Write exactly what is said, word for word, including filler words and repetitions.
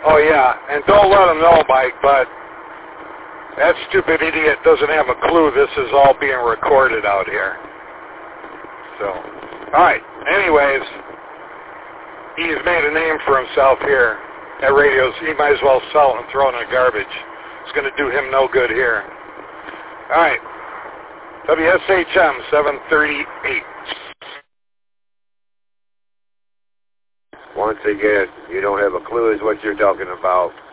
Oh, yeah, and don't let him know, Mike, but that stupid idiot doesn't have a clue this is all being recorded out here. So, all right, anyways, he's made a name for himself here at radios. He might as well sell it and throw it in the garbage. It's going to do him no good here. All right, W S H M seven thirty-eight. Once again, you don't have a clue as what you're talking about.